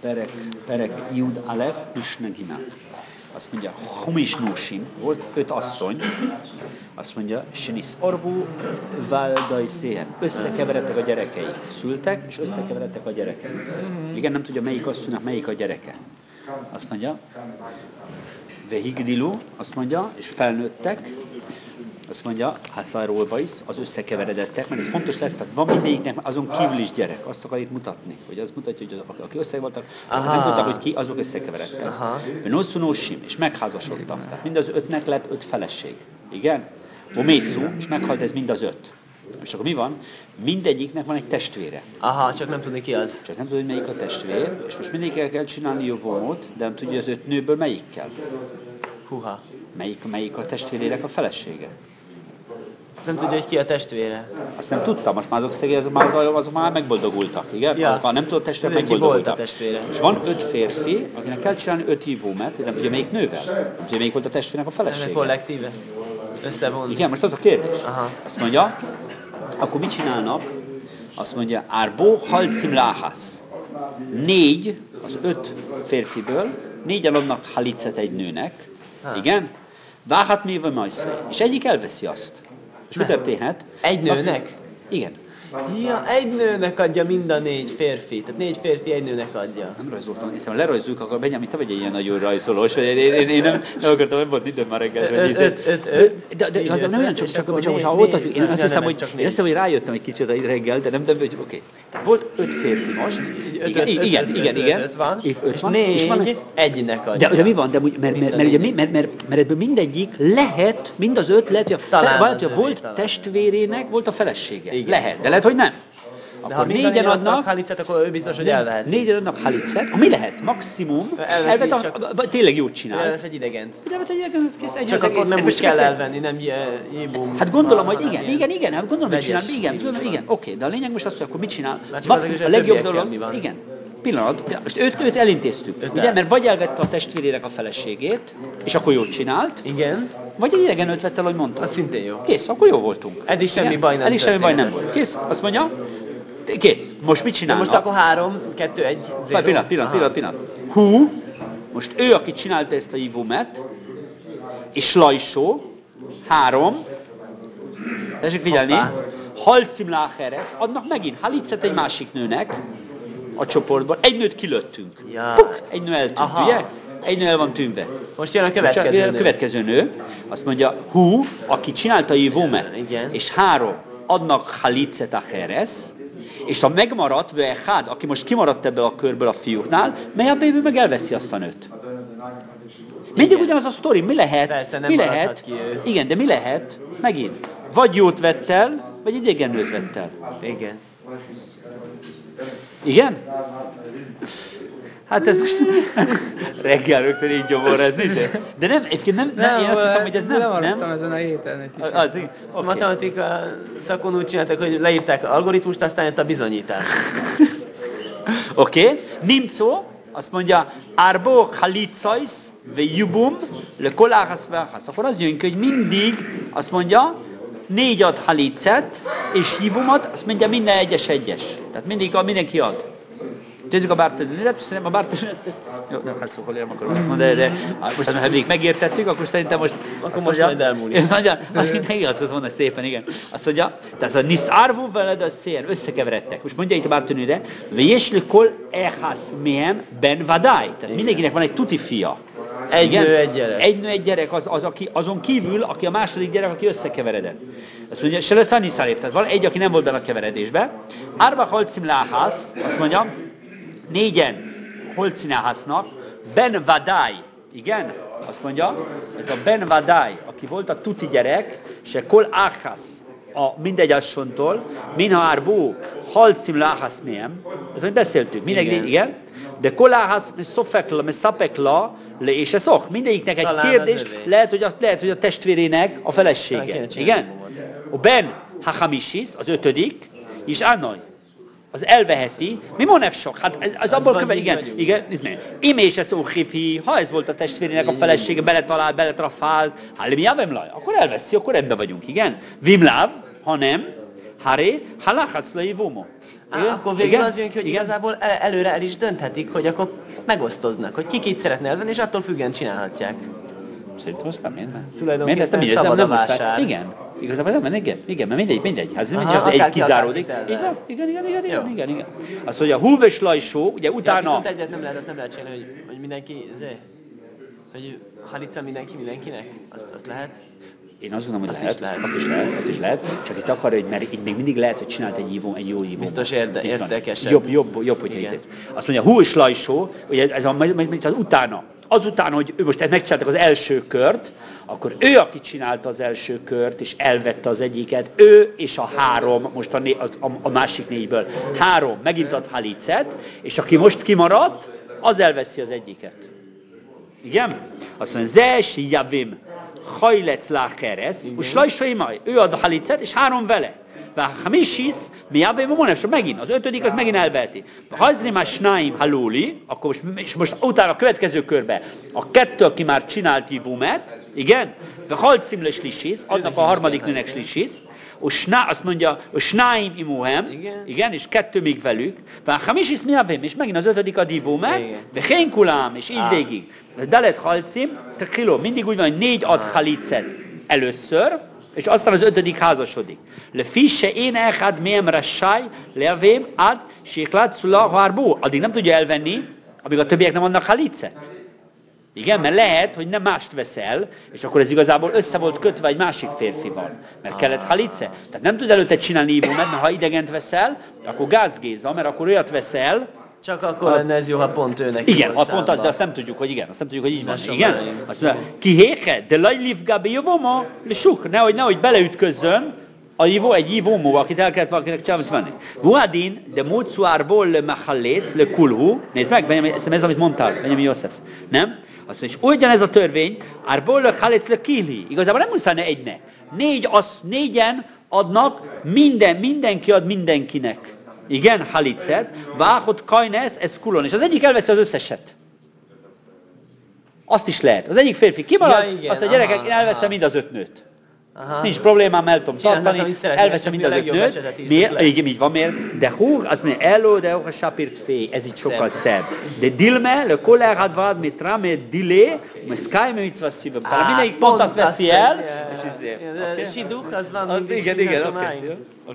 perek Jud Alef Hüsnegina. Azt mondja, Humis Nósim, volt 5 asszony, azt mondja, Sinis Orvú Váldai Széhen. Összekeveredtek a gyerekei. Szültek, és összekeveredtek a gyerekei. Igen, nem tudja, melyik asszonynak melyik a gyereke. Azt mondja, Vehigdilu, azt mondja, és felnőttek, azt mondja, Hászárólva is, az összekeveredettek, mert ez fontos lesz, tehát van mindegyiknek azon kívül is gyerek, azt akar itt mutatni, hogy az mutatja, hogy aki össze voltak, nem tudtak, hogy ki, azok összekeveredtek. Noszunósim, és megházasodtak, tehát mind az 5-nek lett 5 feleség, igen? Omészú, és meghalt ez mind az 5. És akkor mi van? Mindegyiknek van egy testvére. Aha, csak nem tudni ki az. Csak nem tudod, hogy melyik a testvér, és most mindegyikkel kell csinálni jövőmót, de nem tudja az 5 nőből melyikkel. Húha. Melyik a testvérének a felesége. Nem tudja, hogy ki a testvére. Azt nem tudtam, most már azok már megboldogultak, igen? Ja. Ha nem tudod testvére, megboldogultak. Volt a testvére. És van 5 férfi, akinek kell csinálni 5 hívómet, nem tudja melyik nővel. Nem tudja, melyik volt a testvérnek a felesége. Ez kollektíve. Összevonni. Igen, most az a kérdés. Aha. Azt mondja, akkor mit csinálnak? Azt mondja, Árbó halcim láhász. 4 az 5 férfiből, 4-en adnak halicet egy nőnek. Igen? Váhat mi vagy majszai. És egyik elveszi azt. És mi történhet? Egy nőnek? Igen. Ja, egy nőnek adja mind a 4 férfi. Tehát 4 férfi egy nőnek adja. Nem rajzoltam, hiszen ha lerajzoljuk, akkor Benjamin, te vagy egy ilyen nagyon rajzolós, hogy én nem akartam, nem volt időm már reggel. 5. De nem olyan csak most ha ott vagyunk, én azt hiszem, hogy rájöttem egy kicsit reggel, de nem, oké. Tehát volt 5 férfi most. Igen. 5 van, és van, 4 egynek adja. De mi van? Mert ebből mindegyik lehet, mind az 5 lehet, hogy volt testvérének, volt a felesége. Lehet, de lehet, hogy nem. De ha 4-en adnak halicet, akkor ő biztos, hogy elvehet. 4-en adnak halicet, ami lehet, maximum, tényleg jót csinál. Elvesz egy idegent. Elvesz egy idegent, kész. Csak akkor nem úgy kell elvenni, nem jébum. Hát gondolom, hogy igen, hát gondolom, hogy csinál, igen, oké, de a lényeg most az, hogy akkor mit csinál? Maximum A legjobb dolog, igen. Pillanat, most őt elintéztük, ugye, mert vagy elvette a testvérének a feleségét, és akkor jót csinált. Igen. Vagy egy idegen őt vett el, hogy mondta. Az szintén jó. Kész, akkor jó voltunk. Eddig semmi baj nem volt. Kész, azt mondja, kész, most mit csinálnak? Most akkor 3, 2, 1, 0. Pillanat. Hú, most ő, aki csinálta ezt a ivómet, és Lajsó, 3, tessék figyelni, halcim láheres, adnak megint halicet egy másik nőnek a csoportban, egy nőt kilőttünk. Ja. Egy nő eltűnt, ugye? Egy nő el van tűnve. Most jön a következő nő. Azt mondja, hú, aki csinálta a ivómet, és 3 adnak halicet a heres, és ha megmaradt, aki most kimaradt ebből a körből a fiúknál, mely a bévő meg elveszi azt a nőt. Mindig ugyanaz a sztori, mi lehet? Persze, nem mi lehet? Ki ő. Igen, de mi lehet? Megint. Vagy jót vett el, vagy idegen nőt vett el. Igen. Igen? Hát ez most reggel rögtön így gyomorrezni, de nem, egyébként nem, én azt hiszem, hogy ez nem. Lemaradtam ezen a héten egy kicsit. Okay. A matematika szakon úgy csináltak, hogy leírták az algoritmust, aztán jött a bizonyítás. Oké. Nimco, azt mondja, Arbo halicais ve jubum le koláhas verhas. Akkor az jön ki, hogy mindig azt mondja, 4 ad halicet, és jibumot, azt mondja minden egyes. Tehát mindenki ad. Nézzük a bártanőret, szerintem a bártanőret, jó, nem hát szóval nem akarom azt mondani, de most ha még megértettük, akkor szerintem most... Akkor most majd elmúlik. Azt mondja, megiratkoz volna szépen, igen. Azt mondja, tehát az a niszárvú veled a szér, összekeveredtek. Most mondja itt a bártanőre, vésli kol ehász méhem ben vadály. Tehát mindenkinek van egy tuti fia. Egy nő, egy gyerek. Egy nő, egy gyerek, aki azon kívül, aki a második gyerek, aki összekeveredett. Azt mondja, se lesz annyi szálép, tehát van egy, aki nem volt benne a keveredésbe. Árba halcim láhász, azt mondja, 4-en holcináhásznak, Ben Vadály, igen, azt mondja, ez a Ben Vadály, aki volt a tuti gyerek, se kol áhász, a mindegy asszontól, minha árbó, halcim láhász mém, ez amit beszéltünk, mindenki, igen, de kol áhász, me szapekla, le és ez ok, mindegyiknek egy kérdés, lehet, hogy a testvérének a felesége, igen, a Ben Hachamisis, az 5. és Annoy. Az elveheti. Mi monev sok? Hát az abból követ, igen. Imés ez óhifi, ha ez volt a testvérének a felesége, beletrafált, mi javemlaj, akkor elveszi, akkor ebbe vagyunk, igen. Vimláv, ha nem, haré, halachatsz le ivumo. Akkor végül az jön ki, hogy igazából előre el is dönthetik, hogy akkor megosztoznak, hogy ki kit szeretne elvenni, és attól függően csinálhatják. Szerintem azt nem, miért nem? Tulajdonképpen szabad a vásár. Igen. Igazából nem, igen, mert mindegy. Hát az egy kizáródik. Igen. Azt mondja, húves lajsó, ugye utána... Ja, viszont egyet nem lehet, azt nem lehet csinálni, hogy mindenki, hogy halica mindenkinek, azt lehet? Én azt gondolom, hogy azt is lehet, csak itt akarja, hogy mert itt még mindig lehet, hogy csinált egy jó ívó. Biztos érdekesebb. Jobb, hogyha hiszed. Azt mondja, húves lajsó, ugye ez az utána. Azután, hogy ő most megcsináltak az első kört, akkor ő, aki csinálta az első kört, és elvette az egyiket, ő és a három, most a másik négyből, három megint ad halicet, és aki most kimaradt, az elveszi az egyiket. Igen? Azt mondja, Zesi Javim hajlec lákeres, és lajsaimaj, ő ad a halicet, és három vele. Hamisis, mi Javim a monefsor, megint, az ötödik, az megint elveheti. Ha hajzni már snáim haluli, akkor most utána a következő körbe, a kettő, aki már csinált ivumet, igen, de halcim le slisis, adnak a harmadik nőnek slisis, azt mondja, a snáim imuhem, igen, és kettő még velük, hamisis mi Javim, és megint az ötödik ad ivumet, de hénkulám, és így végig. Dalet halcim, tekiló, mindig úgy van, hogy 4 ad halicet először, és aztán az ötödik házasodik. Le fisse én elhád mém rassaj, levém ad, séklát szula harbó. Addig nem tudja elvenni, amíg a többiek nem adnak halicet. Igen, mert lehet, hogy nem mást veszel, és akkor ez igazából össze volt kötve egy másik férfival, mert kellett halice. Tehát nem tud előtte csinálni ívómet, mert ha idegent veszel, akkor gázgéza, mert akkor olyat veszel, csak akkor lenne ez jó, ha pont őnek. Igen, ha pont az, de azt nem tudjuk, hogy igen, azt nem tudjuk, hogy így van. Igen? Azt mondja, ki héhe, de lajlivga be jövoma, le suk, nehogy beleütközzön egy ívómóba, akit el kellett valakinek csinálni venni. Vuadin, de módszárból le mehalléc, le kulhu, nézd meg, ez amit mondtál, Benjamin József, nem? Azt mondja, és ugyanez a törvény, árból le halléc, le kilhi. Igazából nem muszáj egyne. 4-en adnak, mindenki ad mindenkinek. Igen, halicet, váhot kajnesz, ez kulon, és az egyik elveszi az összeset. Azt is lehet. Az egyik férfi kimarad, azt a gyerekek, én elveszem mind az 5 nőt. Nincs problémám, el tudom tartani, elveszem mind az 5 nőt. Miért? Így van, miért? De hú, azt mondja, elő, de hú, a sapirt féj, ez így sokkal szebb. De dilme, le kollégát vád, mit rám, dilé, mert skájme, mit szvasz szívem. Tehát mindenik pont azt veszi el, és Siduch, az van mindig. Igen, oké.